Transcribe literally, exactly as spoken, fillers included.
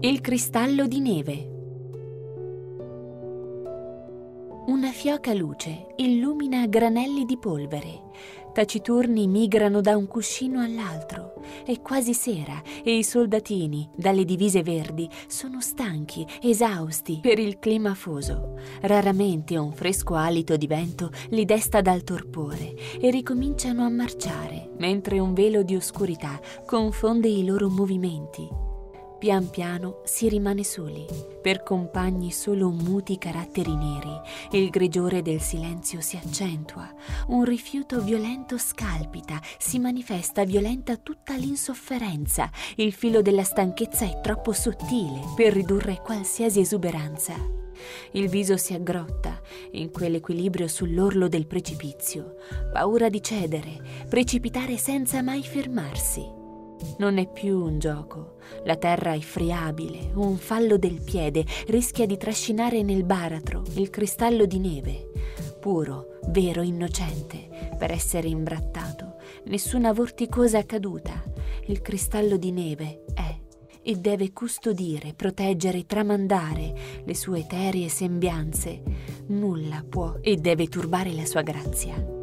Il cristallo di neve. Una fioca luce illumina granelli di polvere. Taciturni migrano da un cuscino all'altro. È quasi sera e i soldatini, dalle divise verdi, sono stanchi, esausti per il clima afoso. Raramente un fresco alito di vento li desta dal torpore e ricominciano a marciare, mentre un velo di oscurità confonde i loro movimenti. Pian piano si rimane soli, per compagni solo muti caratteri neri. Il grigiore del silenzio si accentua, un rifiuto violento scalpita, si manifesta violenta tutta l'insofferenza. Il filo della stanchezza è troppo sottile per ridurre qualsiasi esuberanza. Il viso si aggrotta in quell'equilibrio sull'orlo del precipizio, paura di cedere, precipitare senza mai fermarsi. Non è più un gioco, la terra è friabile, un fallo del piede rischia di trascinare nel baratro il cristallo di neve, puro, vero, innocente, per essere imbrattato, nessuna vorticosa caduta. Il cristallo di neve è e deve custodire, proteggere, tramandare le sue eteree sembianze. Nulla può e deve turbare la sua grazia.